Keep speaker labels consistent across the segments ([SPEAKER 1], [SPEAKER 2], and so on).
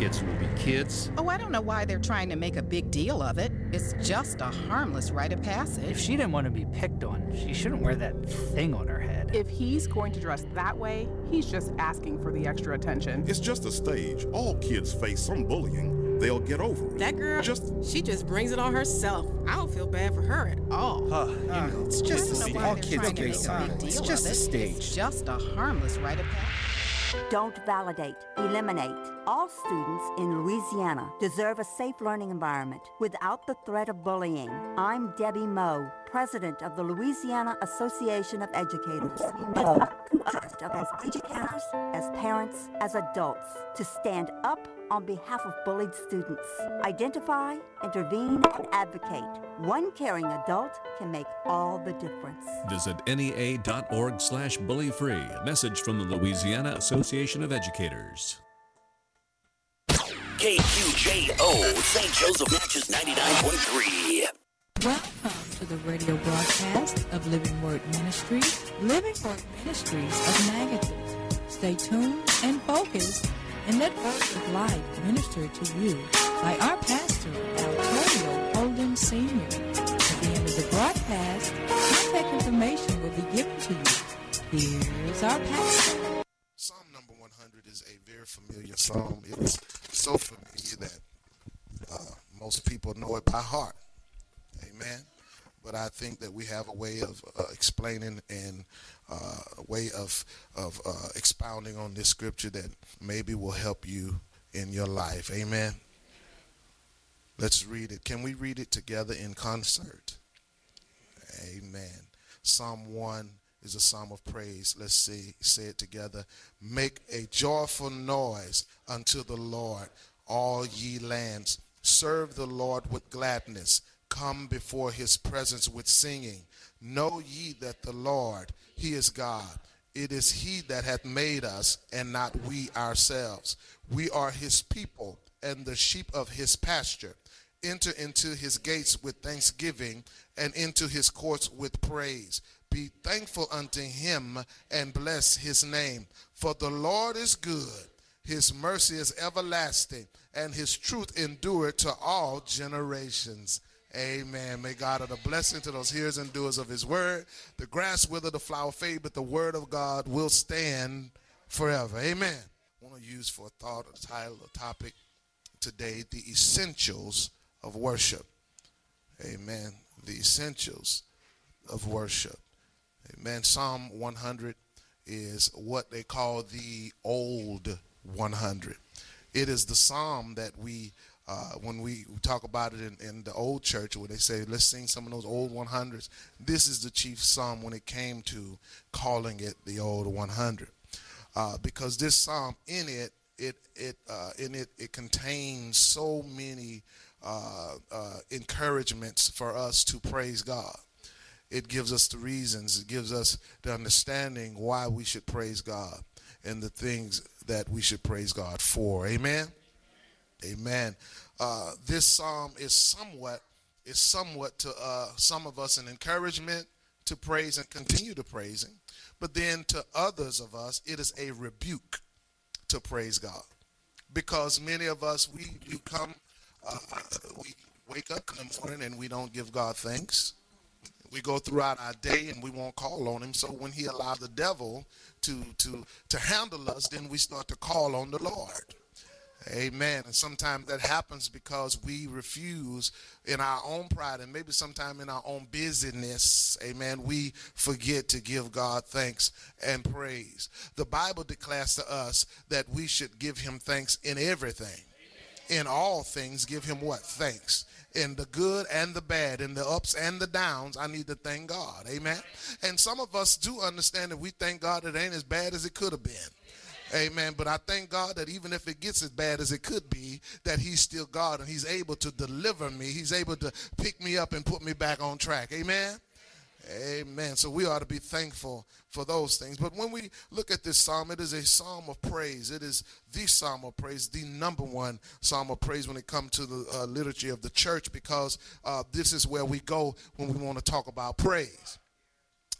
[SPEAKER 1] kids will be kids.
[SPEAKER 2] Oh, I don't know why they're trying to make a big deal of it. It's just a harmless rite of passage.
[SPEAKER 3] If she didn't want to be picked on, she shouldn't wear that thing on her head.
[SPEAKER 4] If he's going to dress that way, he's just asking for the extra attention.
[SPEAKER 5] It's just a stage. All kids face some bullying. They'll get over it.
[SPEAKER 6] That girl, she just brings it on herself. I don't feel bad for her at all.
[SPEAKER 1] It's just a stage. All kids face something. It's just a stage.
[SPEAKER 2] It's just a harmless rite of passage.
[SPEAKER 7] Don't validate, eliminate. All students in Louisiana deserve a safe learning environment without the threat of bullying. I'm Debbie Moe, president of the Louisiana Association of Educators. Moe, as educators, as parents, as adults, to stand up on behalf of bullied students. Identify, intervene, and advocate. One caring adult can make all the difference.
[SPEAKER 8] Visit NEA.org/bullyfree. A message from the Louisiana Association of Educators.
[SPEAKER 9] KQJO, St. Joseph Natchez 99.3.
[SPEAKER 10] Welcome to the radio broadcast of Living Word Ministries, Living Word Ministries of Magadan. Stay tuned and focused and let words of life minister to you by our pastor, Antonio Holden Sr. At the end of the broadcast, contact information will be given to you. Here's our pastor.
[SPEAKER 11] Psalm number 100 is a very familiar psalm. It is so familiar that most people know it by heart. Amen. But I think that we have a way of explaining and a way of expounding on this scripture that maybe will help you in your life. Amen. Let's read it. Can we read it together in concert? Amen. Psalm 1 is a psalm of praise. Let's say it together. Make a joyful noise unto the Lord, all ye lands. Serve the Lord with gladness. Come before his presence with singing. Know ye that the Lord, he is God. It is he that hath made us, and not we ourselves. We are his people, and the sheep of his pasture. Enter into his gates with thanksgiving, and into his courts with praise. Be thankful unto him, and bless his name. For the Lord is good. His mercy is everlasting, and his truth endureth to all generations. Amen. May God add a blessing to those hearers and doers of his word. The grass wither, the flower fade, but the word of God will stand forever. Amen. I want to use for a thought, a title, a topic today, the essentials of worship. Amen. The essentials of worship. Amen. Psalm 100 is what they call the old 100. It is the psalm that when we talk about it in the old church, where they say, let's sing some of those old 100s, this is the chief psalm when it came to calling it the old 100. Because this psalm, in it contains so many encouragements for us to praise God. It gives us the reasons, it gives us the understanding why we should praise God and the things that we should praise God for. Amen. Amen. This psalm is somewhat to some of us an encouragement to praise and continue to praise him. But then to others of us, it is a rebuke to praise God. Because many of us, we wake up in the morning and we don't give God thanks. We go throughout our day and we won't call on him. So when he allowed the devil to handle us, then we start to call on the Lord. Amen. And sometimes that happens because we refuse in our own pride, and maybe sometime in our own busyness, amen, we forget to give God thanks and praise. The Bible declares to us that we should give him thanks in everything. In all things, give him what? Thanks. In the good and the bad, in the ups and the downs, I need to thank God. Amen. And some of us do understand that we thank God it ain't as bad as it could have been. Amen. But I thank God that even if it gets as bad as it could be, that he's still God and he's able to deliver me. He's able to pick me up and put me back on track. Amen. Amen. So we ought to be thankful for those things. But when we look at this psalm, it is a psalm of praise. It is the psalm of praise, the number one psalm of praise when it comes to the liturgy of the church, because this is where we go when we want to talk about praise.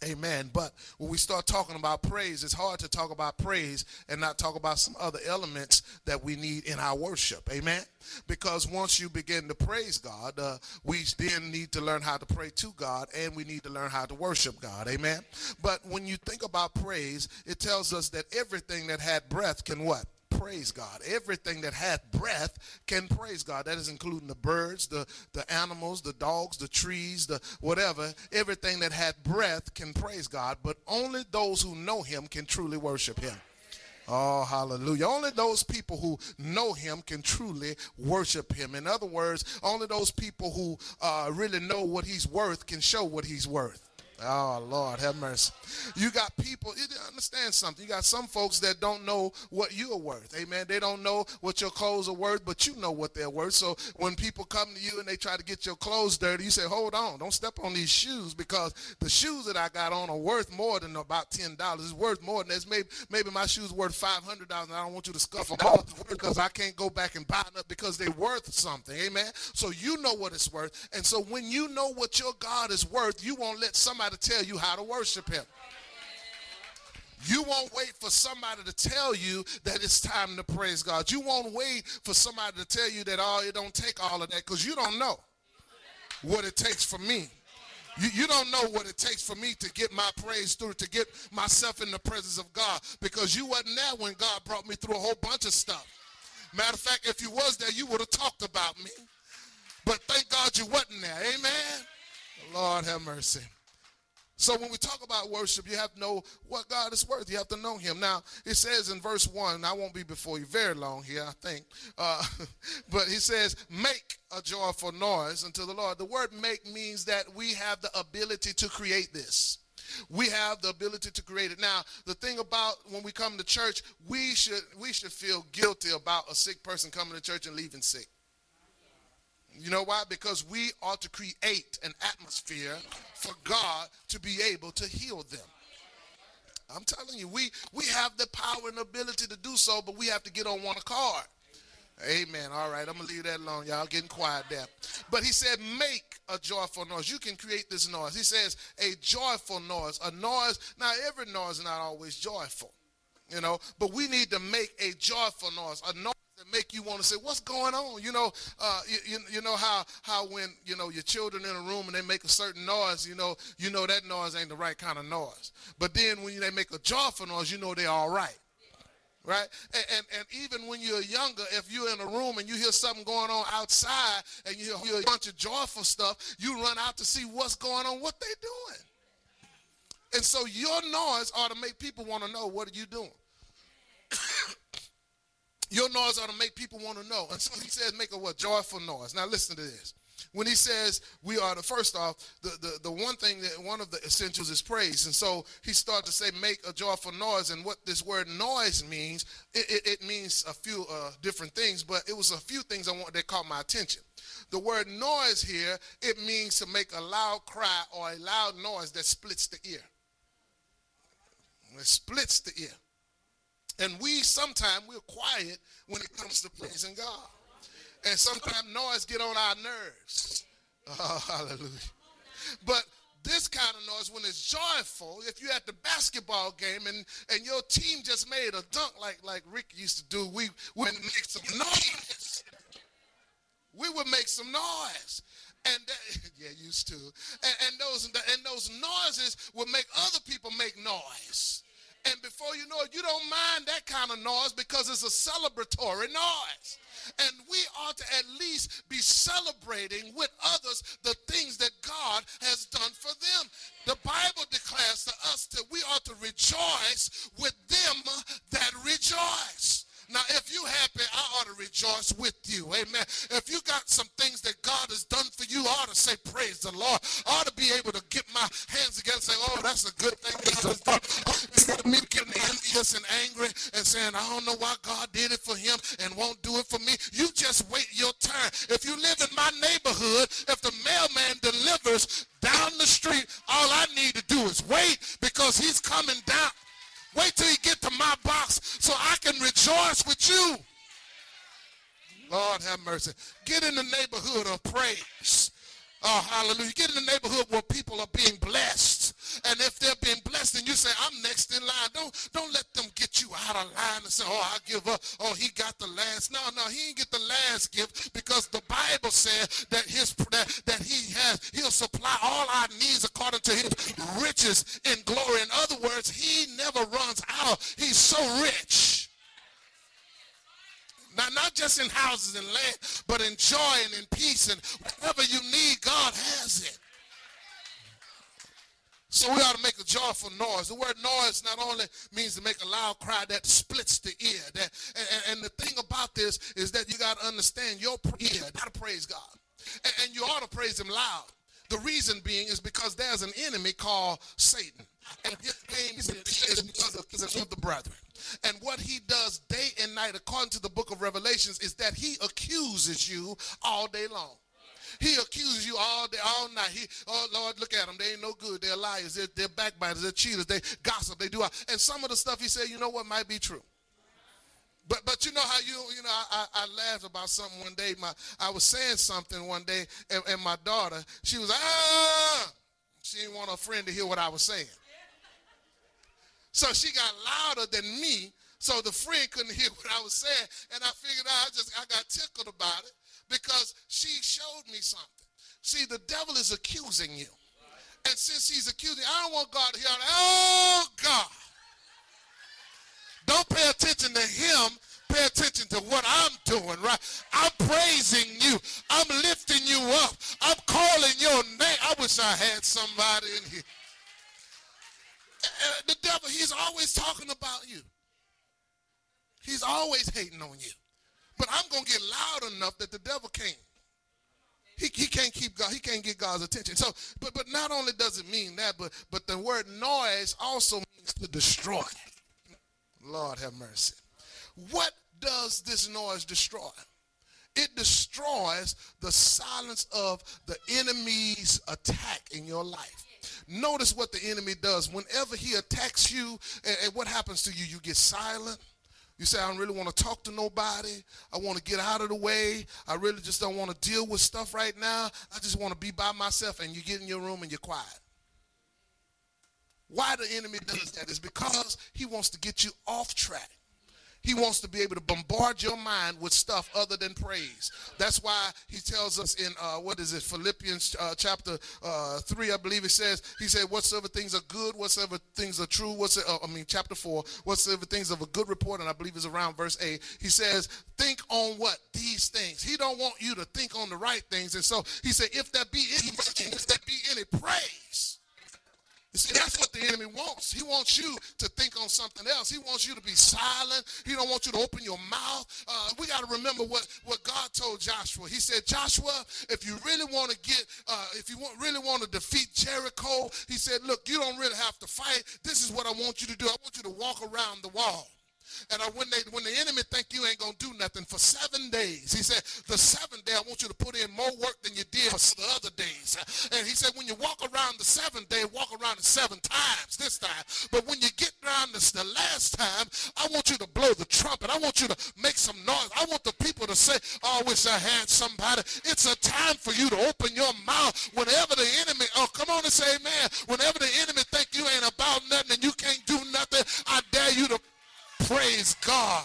[SPEAKER 11] Amen. But when we start talking about praise, it's hard to talk about praise and not talk about some other elements that we need in our worship. Amen. Because once you begin to praise God, we then need to learn how to pray to God, and we need to learn how to worship God. Amen. But when you think about praise, it tells us that everything that had breath can what? Praise God. Everything that hath breath can praise God. That is including the birds, the animals, the dogs, the trees, the whatever. Everything that hath breath can praise God, but only those who know him can truly worship him. Oh, hallelujah. Only those people who know him can truly worship him. In other words, only those people who really know what he's worth can show what he's worth. Oh, Lord, have mercy. You got people, you understand something. You got some folks that don't know what you're worth. Amen. They don't know what your clothes are worth, but you know what they're worth. So when people come to you and they try to get your clothes dirty, you say, hold on, don't step on these shoes, because the shoes that I got on are worth more than about $10. It's worth more than this. Maybe my shoes worth $500, and I don't want you to scuff them off because I can't go back and buy them because they're worth something. Amen. So you know what it's worth. And so when you know what your God is worth, you won't let somebody to tell you how to worship him. You won't wait for somebody to tell you that it's time to praise God. You won't wait for somebody to tell you that, oh, it don't take all of that, because you don't know what it takes for me. You don't know what it takes for me to get my praise through, to get myself in the presence of God, because you wasn't there when God brought me through a whole bunch of stuff. Matter of fact, if you was there, you would have talked about me. But thank God you wasn't there. Amen. Lord have mercy. So when we talk about worship, you have to know what God is worth. You have to know him. Now, it says in verse 1, and I won't be before you very long here, I think. But he says, make a joyful noise unto the Lord. The word make means that we have the ability to create this. We have the ability to create it. Now, the thing about when we come to church, we should feel guilty about a sick person coming to church and leaving sick. You know why? Because we ought to create an atmosphere for God to be able to heal them. I'm telling you, we have the power and ability to do so, but we have to get on one accord. Amen. All right, I'm going to leave that alone. Y'all getting quiet there. But he said, make a joyful noise. You can create this noise. He says, a joyful noise. A noise. Now, every noise is not always joyful, you know, but we need to make a joyful noise. A noise that make you want to say, what's going on? You know, you know how when, you know, your children in a room and they make a certain noise, you know that noise ain't the right kind of noise. But then when they make a joyful noise, you know they're all right. Right? And even when you're younger, if you're in a room and you hear something going on outside and you hear a bunch of joyful stuff, you run out to see what's going on, what they doing. And so your noise ought to make people want to know, what are you doing? Your noise ought to make people want to know. And so he says, make a what? Joyful noise. Now listen to this. When he says we are the first off, the one thing that one of the essentials is praise. And so he started to say, make a joyful noise. And what this word noise means, it means a few different things, but it was a few things that caught my attention. The word noise here, it means to make a loud cry or a loud noise that splits the ear. It splits the ear. And sometimes we're quiet when it comes to praising God. And sometimes noise get on our nerves. Oh, hallelujah. But this kind of noise, when it's joyful, if you're at the basketball game and your team just made a dunk like Rick used to do, we would make some noise. We would make some noise. And yeah, used to. And those noises would make other people make noise. And before you know it, you don't mind that kind of noise because it's a celebratory noise. And we ought to at least be celebrating with others the things that God has done for them. The Bible declares to us that we ought to rejoice with them that rejoice. Now, if you're happy, I ought to rejoice with you. Amen. If you got some things that God has done for you, I ought to say, praise the Lord. I ought to be able to get my hands together and say, oh, that's a good thing God has done. Instead of me getting envious and angry and saying, I don't know why God did it for him and won't do it for me. You just wait your turn. If you live in my neighborhood, if the mailman delivers down the street, all I need to do is wait because he's coming down. Wait till you get to my box so I can rejoice with you. Lord have mercy. Get in the neighborhood of praise. Oh, hallelujah. Get in the neighborhood where people are being blessed. And if they're being blessed, then you say, I'm next in line. Don't let them get you out of line and say, oh, I give up. Oh, he got the last. No, he ain't get the last gift, because the Bible said that he'll supply all our needs according to his riches in glory. In other words, he never runs out. He's so rich. Now, not just in houses and land, but in joy and in peace, and whatever you need, God has it. So we ought to make a joyful noise. The word noise not only means to make a loud cry that splits the ear. And the thing about this is that you got to understand your ear. You got to praise God. And you ought to praise him loud. The reason being is because there's an enemy called Satan. And his name is because of the brethren. And what he does day and night, according to the book of Revelations, is that he accuses you all day long. He accuses you all day, all night. Oh, Lord, look at them. They ain't no good. They're liars. They're backbiters. They're cheaters. They gossip. They do. And some of the stuff he said, you know what, might be true. But you know how I laughed about something one day. I was saying something one day, and my daughter, she was she didn't want her friend to hear what I was saying. So she got louder than me, so the friend couldn't hear what I was saying. And I figured I got tickled about it, because she showed me something. See, the devil is accusing you. And since he's accusing, I don't want God to hear, oh, God. Don't pay attention to him. Pay attention to what I'm doing, right? I'm praising you. I'm lifting you up. I'm calling your name. I wish I had somebody in here. The devil, he's always talking about you. He's always hating on you. But I'm going to get loud enough that the devil can't. He can't keep God. He can't get God's attention. So, but not only does it mean that, but the word noise also means to destroy. Lord have mercy. What does this noise destroy? It destroys the silence of the enemy's attack in your life. Notice what the enemy does. Whenever he attacks you, and what happens to you? You get silent. You say, I don't really want to talk to nobody. I want to get out of the way. I really just don't want to deal with stuff right now. I just want to be by myself. And you get in your room and you're quiet. Why the enemy does that is because he wants to get you off track. He wants to be able to bombard your mind with stuff other than praise. That's why he tells us in, Philippians chapter 3, I believe it says, he said, whatsoever things are good, whatsoever things are true, chapter 4, whatsoever things of a good report, and I believe it's around verse 8, he says, think on what? These things. He don't want you to think on the right things. And so he said, if there be any praise. You see, that's what the enemy wants. He wants you to think on something else. He wants you to be silent. He don't want you to open your mouth. We got to remember what God told Joshua. He said, Joshua, if you really want to really want to defeat Jericho, he said, look, you don't really have to fight. This is what I want you to do. I want you to walk around the wall. And when the enemy think you ain't going to do nothing for 7 days, he said, the 7th day I want you to put in more work than you did for the other days. And he said, when you walk around the 7th day, walk around it 7 times this time. But when you get around the last time, I want you to blow the trumpet. I want you to make some noise. I want the people to say, oh, I wish I had somebody. It's a time for you to open your mouth. Whenever the enemy, oh, come on and say amen. Whenever the enemy think you ain't about nothing and you can't do nothing, I dare you to praise God.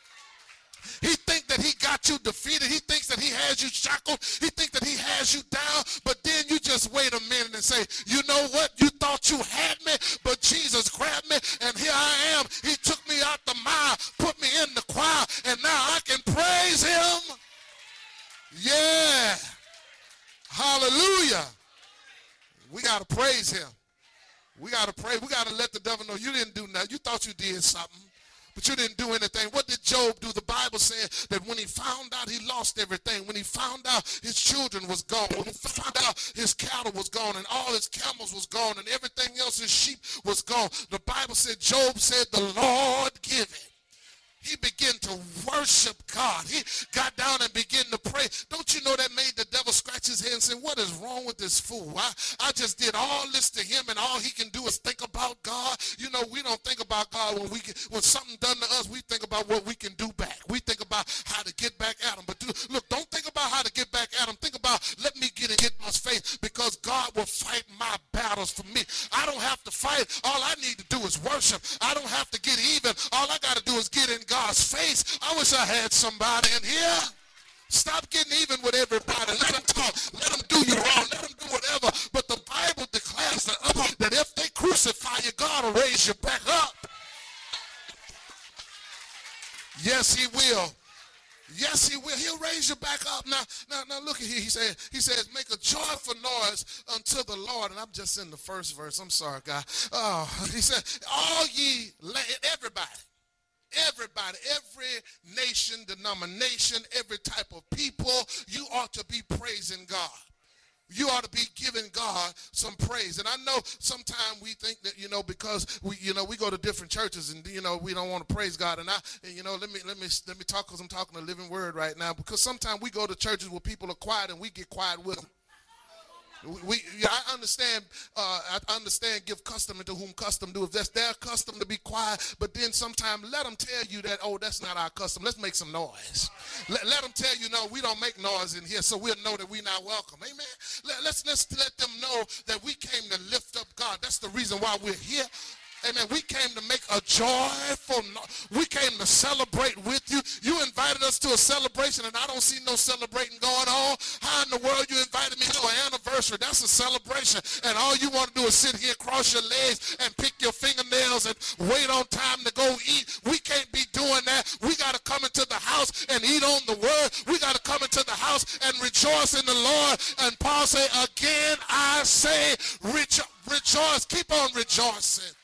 [SPEAKER 11] He thinks that he got you defeated. He thinks that he has you shackled. He thinks that he has you down. But then you just wait a minute and say, you know what? You thought you had me, but Jesus grabbed me, and here I am. He took me out the mire, put me in the choir, and now I can praise him. Yeah. Hallelujah. We got to praise him. We got to pray. We got to let the devil know you didn't do nothing. You thought you did something, but you didn't do anything. What did Job do? The Bible said that when he found out he lost everything, when he found out his children was gone, when he found out his cattle was gone and all his camels was gone and everything else, his sheep was gone, the Bible said, Job said, the Lord give it. He began to worship God. He got down and began to pray. Don't you know that made the devil scratch his head and say, what is wrong with this fool? I just did all this to him, and all he can do is think about God. You know, we don't think about God when something done to us. We think about what we can do back. We think about how to get back at him. But look, don't think about how to get back at him. Think about, let me get in God's face, because God will fight my battles for me. compete. I don't have to fight. All I need to do is worship. I don't have to get even. All I got to do is get in God's face. I wish I had somebody in here. Stop getting even with everybody. Let them talk. Let them do you wrong. Let them do whatever. But the Bible declares that if they crucify you, God will raise you back up. Yes, he will. Yes, he will. He'll raise you back up. Now look at here. He says, make a joyful noise unto the Lord. And I'm just in the first verse. I'm sorry, God. He said, all ye, everybody, every nation, denomination, every type of people, you ought to be praising God. You ought to be giving God some praise. And I know sometimes we think that, because we go to different churches and, we don't want to praise God. And let me talk, because I'm talking a living word right now, because sometimes we go to churches where people are quiet and we get quiet with them. I understand give custom to whom custom do. If that's their custom to be quiet, but then sometimes let them tell you that, oh, that's not our custom. Let's make some noise. Let them tell you, no, we don't make noise in here, so we'll know that we're not welcome. Amen. Let's let them know that we came to lift up God. That's the reason why we're here. Amen. We came to make a joyful, we came to celebrate with you. You invited us to a celebration, and I don't see no celebrating going on. How in the world you invited me to an anniversary? That's a celebration. And all you want to do is sit here, cross your legs, and pick your fingernails and wait on time to go eat. We can't be doing that. We got to come into the house and eat on the word. We got to come into the house and rejoice in the Lord. And Paul say, again, I say, rejoice. Keep on rejoicing.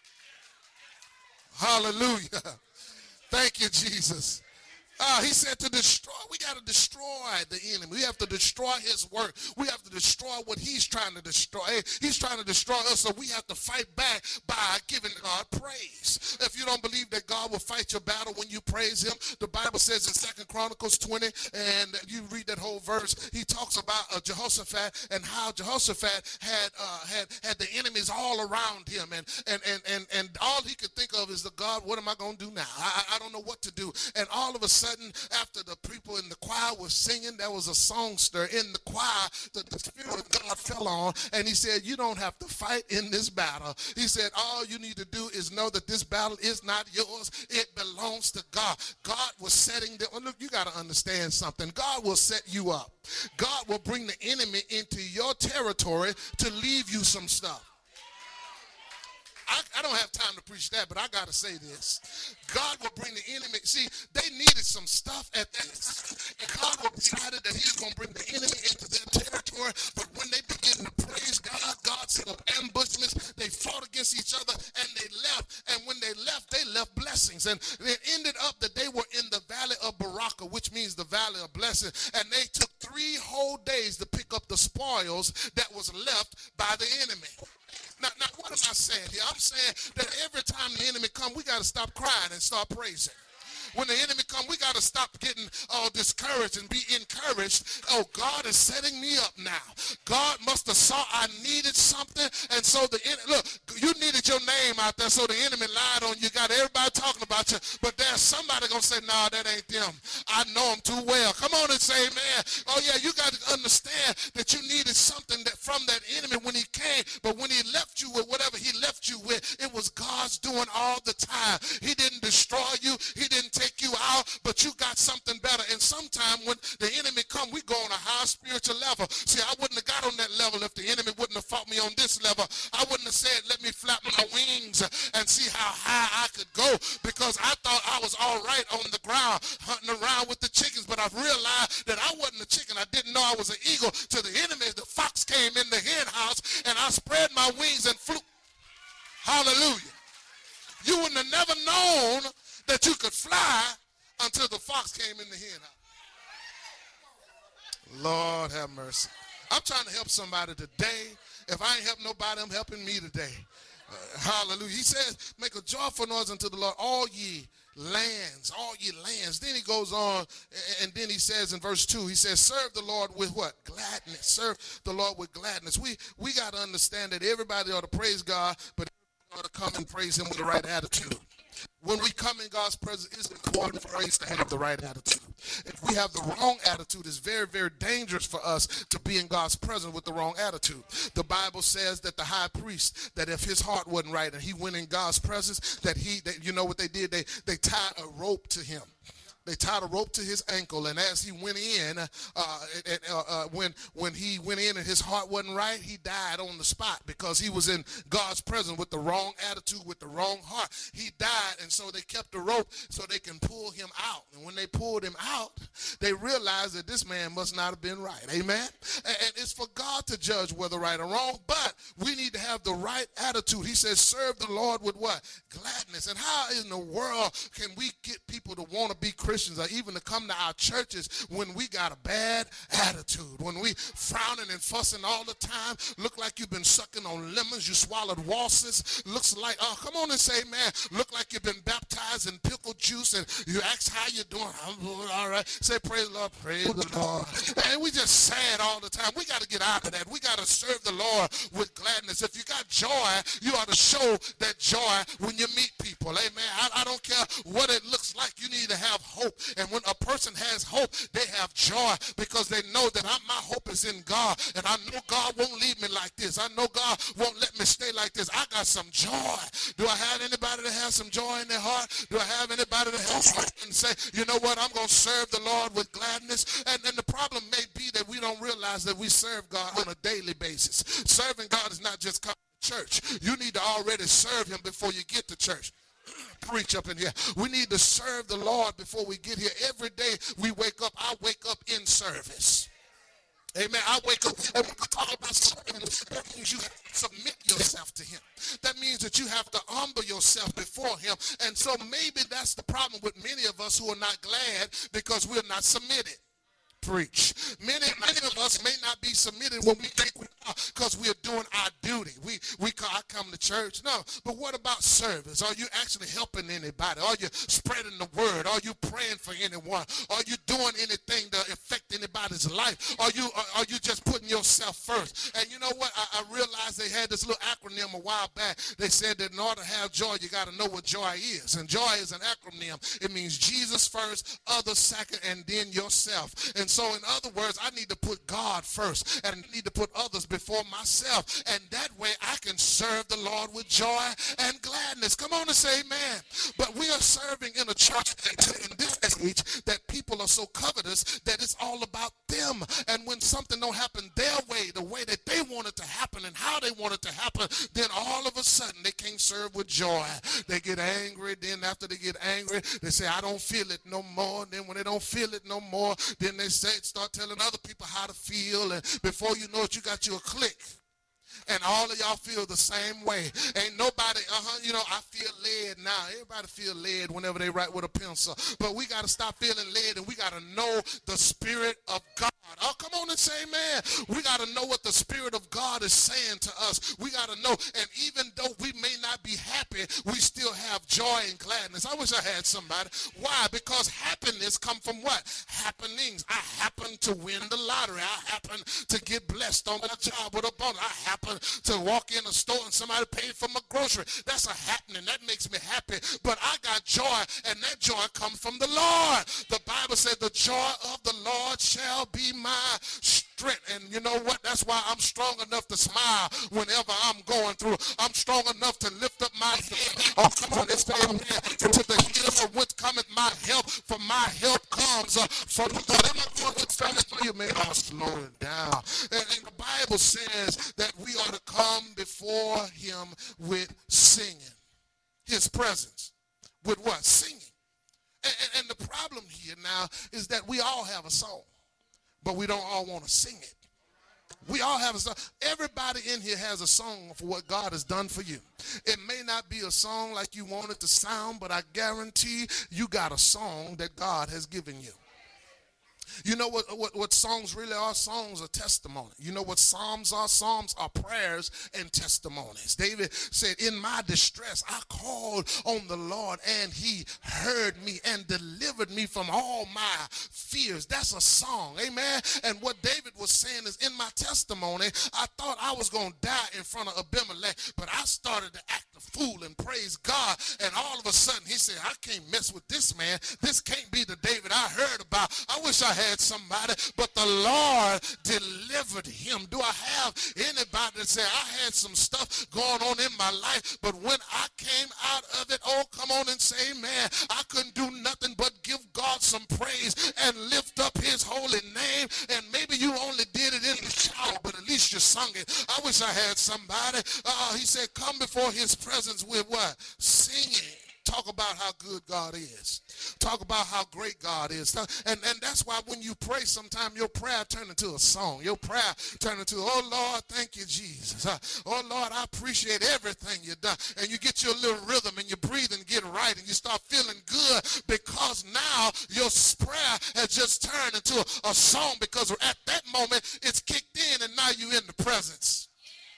[SPEAKER 11] Hallelujah. Thank you, Jesus. He said to destroy. We got to destroy the enemy. We have to destroy his work. We have to destroy what he's trying to destroy. He's trying to destroy us, so we have to fight back by giving God praise. If you don't believe that God will fight your battle when you praise him, the Bible says in 2 Chronicles 20, and you read that whole verse, he talks about Jehoshaphat and how Jehoshaphat had the enemies all around him, and all he could think of is the God, what am I going to do now? I don't know what to do. And all of a sudden, after the people in the choir were singing, there was a songster in the choir that the Spirit of God fell on, and he said, you don't have to fight in this battle. He said, all you need to do is know that this battle is not yours. It belongs to God. God was setting them. Look, you got to understand something. God will set you up. God will bring the enemy into your territory to leave you some stuff. I don't have time to preach that, but I got to say this. God will bring the enemy. See, they needed some stuff at that. And God decided that he was going to bring the enemy into their territory. But when they began to praise God, God set up ambushments. They fought against each other, and they left. And when they left blessings. And it ended up that they were in the valley of Baraka, which means the valley of blessing. And they took 3 whole days to pick up the spoils that was left by the enemy. Now, what am I saying here? I'm saying that every time the enemy comes, we got to stop crying and start praising. When the enemy comes, we got to stop getting all discouraged and be encouraged. Oh, God is setting me up now. God must have saw I needed something, and so the enemy, look, you needed your name out there, so the enemy lied on you. Got everybody talking about you, but there's somebody going to say, nah, that ain't them. I know them too well. Come on and say, man, oh, yeah, you got to understand that you needed something that from that enemy when he came, but when he left you with whatever he left you with, it was God's doing all the time. He didn't destroy you. He didn't take you out, but you got something better. And sometimes when the enemy come, we go on a high spiritual level. See, I wouldn't have got on that level if the enemy wouldn't have fought me on this level. I wouldn't have said, let me flap my wings and see how high I could go, because I thought I was all right on the ground hunting around with the chickens, but I've realized that I wasn't a chicken. I didn't know I was an eagle. To the enemy, the fox came in the hen house, and I spread my wings and flew. Hallelujah. You wouldn't have never known that you could fly until the fox came in the hen house. Lord have mercy. I'm trying to help somebody today. If I ain't help nobody, I'm helping me today. Hallelujah. He says, make a joyful noise unto the Lord, all ye lands, all ye lands. Then he goes on, and then he says in verse 2, he says, serve the Lord with what? Gladness. Serve the Lord with gladness. We got to understand that everybody ought to praise God, but ought to come and praise him with the right attitude. when we come in God's presence, it's important for us to have the right attitude. If we have the wrong attitude, it's very, very dangerous for us to be in God's presence with the wrong attitude. The Bible says that the high priest, that if his heart wasn't right and he went in God's presence, that you know what they did? They tied a rope to him. They tied a rope to his ankle, and as he went in, when he went in and his heart wasn't right, he died on the spot because he was in God's presence with the wrong attitude, with the wrong heart. He died, and so they kept the rope so they can pull him out. And when they pulled him out, they realized that this man must not have been right. Amen? And it's for God to judge whether right or wrong, but we need to have the right attitude. He says, serve the Lord with what? Gladness. And how in the world can we get people to want to be Christians or even to come to our churches when we got a bad attitude, when we frowning and fussing all the time, look like you've been sucking on lemons, you swallowed walnuts, looks like, oh, come on and say, man, look like you've been baptized in pickle juice, and you ask how you doing. I'm doing all right. Say, praise the Lord, praise the Lord. And we just sad all the time. We got to get out of that. We got to serve the Lord with gladness. If you got joy, you ought to show that joy when you meet people. Amen. I don't care what it looks like. You need to have hope. And when a person has hope, they have joy because they know that my hope is in God. And I know God won't leave me like this. I know God won't let me stay like this. I got some joy. Do I have anybody that has some joy in their heart? Do I have anybody that has hope and say, you know what, I'm going to serve the Lord with gladness? And the problem may be that we don't realize that we serve God on a daily basis. Serving God is not just coming to church. You need to already serve him before you get to church. Preach up in here. We need to serve the Lord before we get here. Every day we wake up, I wake up in service. Amen. I wake up and we talk about service. That means you have to submit yourself to him. That means that you have to humble yourself before him. And so maybe that's the problem with many of us who are not glad because we're not submitted. Preach. Many of us may not be submitted when we think we are because we are doing our duty. I come to church. No, but what about service? Are you actually helping anybody? Are you spreading the word? Are you praying for anyone? Are you doing anything to affect anybody's life? Are you just putting yourself first? And you know what? I realized they had this little acronym a while back. They said that in order to have joy, you got to know what joy is. And joy is an acronym. It means Jesus first, others second, and then yourself. And so in other words, I need to put God first, and I need to put others before myself. And that way I can serve the Lord with joy and gladness. Come on and say amen. But we are serving in a church in this age that people are so covetous that it's all about them. And when something don't happen their way, the way that they want it to happen and how they want it to happen, then all of a sudden they can't serve with joy. They get angry. Then after they get angry, they say, I don't feel it no more. And then when they don't feel it no more, then they start telling other people how to feel. And before you know it, you got you a clique. And all of y'all feel the same way. Ain't nobody, I feel led now. Everybody feel led whenever they write with a pencil. But we got to stop feeling led, and we got to know the Spirit of God. Oh, come on and say amen. We got to know what the Spirit of God is saying to us. We got to know. And even though we may not be happy, we still have joy and gladness. I wish I had somebody. Why? Because happiness come from what? Happenings. I happen to win the lottery. I happen to get blessed on a job with a bonus. I happen to walk in a store and somebody paid for my grocery. That's a happening. That makes me happy. But I got joy, and that joy comes from the Lord. The Bible said the joy of the Lord shall be my strength. And you know what? That's why I'm strong enough to smile whenever I'm going through. I'm strong enough to lift up my head. Oh, come on, let's say amen. To the hill from which cometh my help, for my help comes from the Lord. Am I going to fast for you, man? I'll slow it down. And the Bible says that we ought to come before him with singing. His presence. With what? Singing. And the problem here now is that we all have a song, but we don't all want to sing it. We all have a song. Everybody in here has a song for what God has done for you. It may not be a song like you want it to sound, but I guarantee you got a song that God has given you. You know what songs really are? Songs are testimony. You know what psalms are? Psalms are prayers and testimonies. David said, in my distress, I called on the Lord, and he heard me and delivered me from all my fears. That's a song. Amen. And what David was saying is, in my testimony, I thought I was going to die in front of Abimelech, but I started to act a fool and praise God. And all of a sudden, he said, I can't mess with this man. This can't be the David I heard about. I wish I had somebody, but the Lord delivered him. Do I have anybody that say, I had some stuff going on in my life, but when I came out of it, oh, come on and say, man, I couldn't do nothing but give God some praise and lift up his holy name. And maybe you only did it in the shower, but at least you sung it. I wish I had somebody. He said, come before his presence with what? Singing. Talk about how good God is. Talk about how great God is. And that's why when you pray, sometimes your prayer turn into a song. Your prayer turn into, oh, Lord, thank you, Jesus. Oh, Lord, I appreciate everything you've done. And you get your little rhythm and you breathe and get right and you start feeling good because now your prayer has just turned into a song because at that moment it's kicked in and now you're in the presence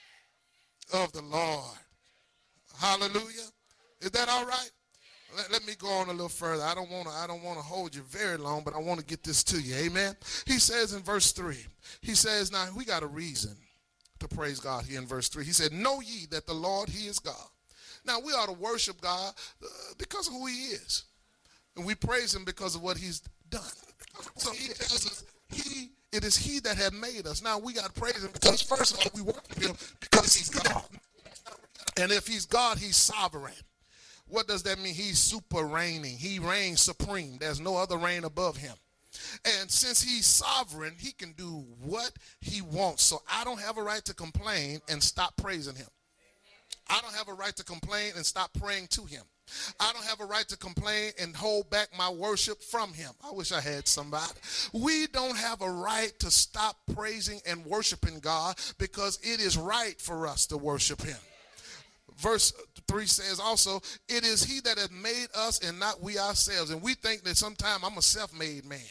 [SPEAKER 11] of the Lord. Hallelujah. Is that all right? Let me go on a little further. I don't want to hold you very long, but I want to get this to you. Amen. He says in verse 3, he says, now we got a reason to praise God here in verse 3. He said, know ye that the Lord, he is God. Now we ought to worship God because of who he is. And we praise him because of what he's done. So he tells us it is he that have made us. Now we got to praise him because first of all, we worship him because he's God. And if he's God, he's sovereign. What does that mean? He's super reigning. He reigns supreme. There's no other reign above him. And since he's sovereign, he can do what he wants. So I don't have a right to complain and stop praising him. I don't have a right to complain and stop praying to him. I don't have a right to complain and hold back my worship from him. I wish I had somebody. We don't have a right to stop praising and worshiping God because it is right for us to worship him. Verse 3 says also, it is he that hath made us and not we ourselves. And we think that sometime I'm a self-made man.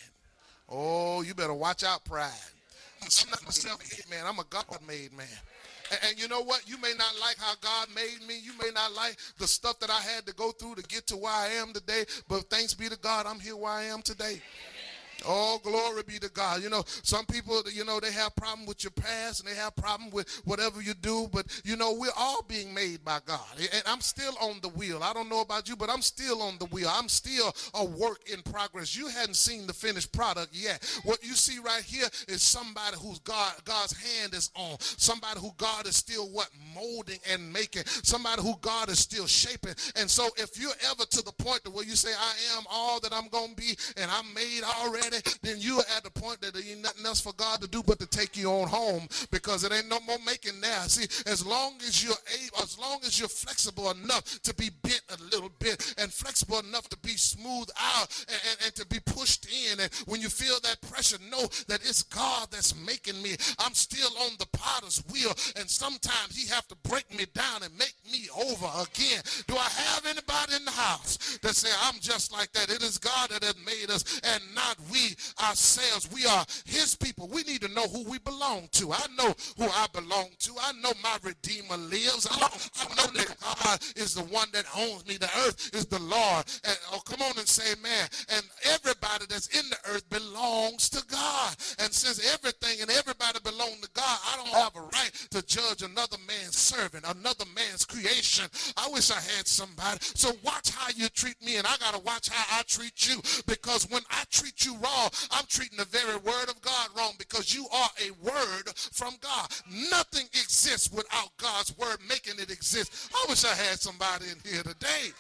[SPEAKER 11] Oh, you better watch out, pride. I'm not a self-made man. I'm a God-made man. And you know what? You may not like how God made me. You may not like the stuff that I had to go through to get to where I am today. But thanks be to God, I'm here where I am today. Oh, glory be to God. You know, some people, you know, they have problem with your past and they have problem with whatever you do. But, you know, we're all being made by God. And I'm still on the wheel. I don't know about you, but I'm still on the wheel. I'm still a work in progress. You hadn't seen the finished product yet. What you see right here is somebody who's God's hand is on. Somebody who God is still what? Molding and making. Somebody who God is still shaping. And so if you're ever to the point where you say, I am all that I'm going to be and I'm made already, then you're at the point that there ain't nothing else for God to do but to take you on home because it ain't no more making there. See, as long as you're able, as long as you're flexible enough to be bent a little bit and flexible enough to be smoothed out and to be pushed in, and when you feel that pressure, know that it's God that's making me. I'm still on the potter's wheel, and sometimes he have to break me down and make me over again. Do I have anybody in the house that say, I'm just like that? It is God that has made us and not we ourselves. We are his people. We need to know who we belong to. I know who I belong to. I know my Redeemer lives. I know that God is the one that owns me. The earth is the Lord. And, oh, come on and say, man. And everybody that's in the earth belongs to God. And since everything and everybody belong to God, I don't have a right to judge another man's servant, another man's creation. I wish I had somebody. So watch how you treat me, and I got to watch how I treat you, because when I treat you wrong, I'm treating the very word of God wrong, because you are a word from God. Nothing exists without God's word making it exist. I wish I had somebody in here today.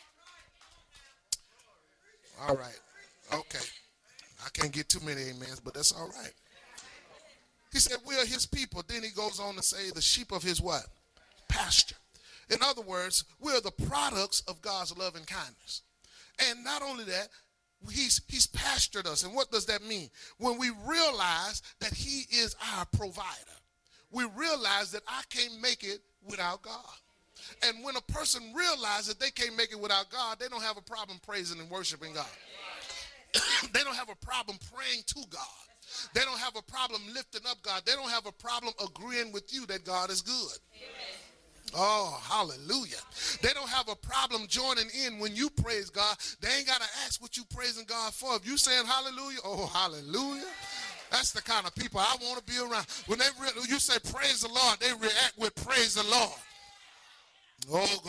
[SPEAKER 11] All right. Okay. I can't get too many amens, but that's all right. He said, we are his people. Then he goes on to say, the sheep of his what? Pasture. In other words, we are the products of God's love and kindness. And not only that, he's pastured us. And what does that mean? When we realize that he is our provider, we realize that I can't make it without God. And when a person realizes they can't make it without God, they don't have a problem praising and worshiping God. They don't have a problem praying to God. They don't have a problem lifting up God. They don't have a problem agreeing with you that God is good. Oh, hallelujah. They don't have a problem joining in when you praise God. They ain't got to ask what you praising God for. If you saying hallelujah, oh, hallelujah. That's the kind of people I want to be around. When you say praise the Lord, they react with praise the Lord. Oh,